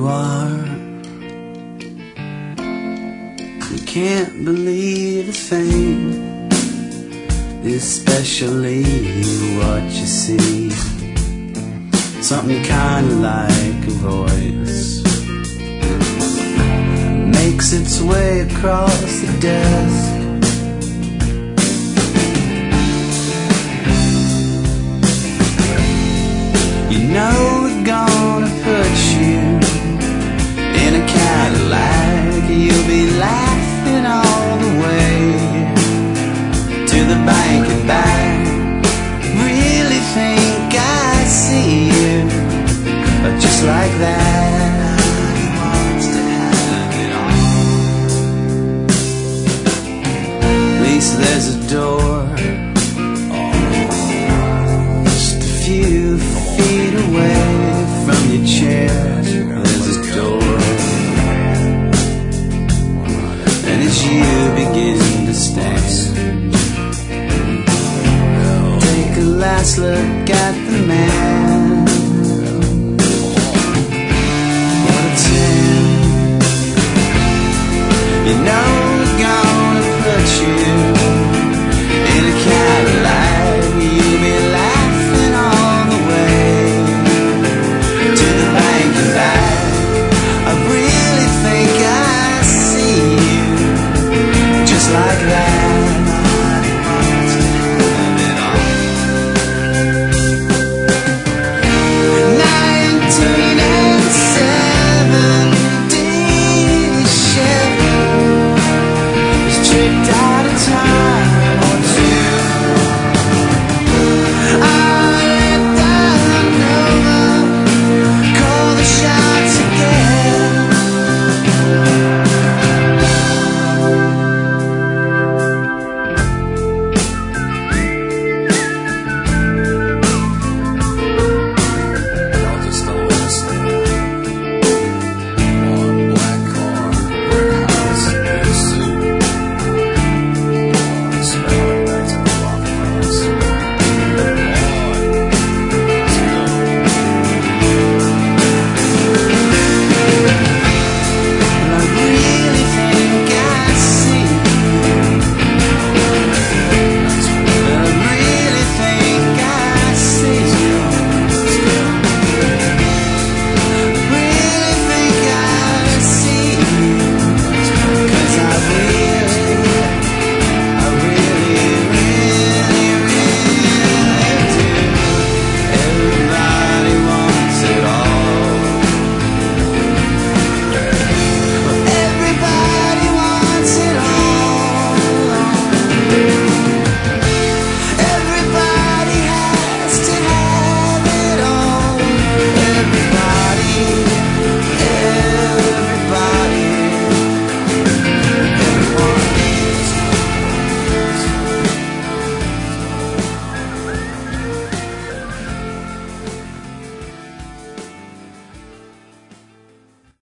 you are. You can't believe a thing, especially what you see. Something kinda like a voice makes its way across the desk. You know we're gonna put you in a Cadillac. You'll be laughing all the way to the bank and back. Really think I see you just like that.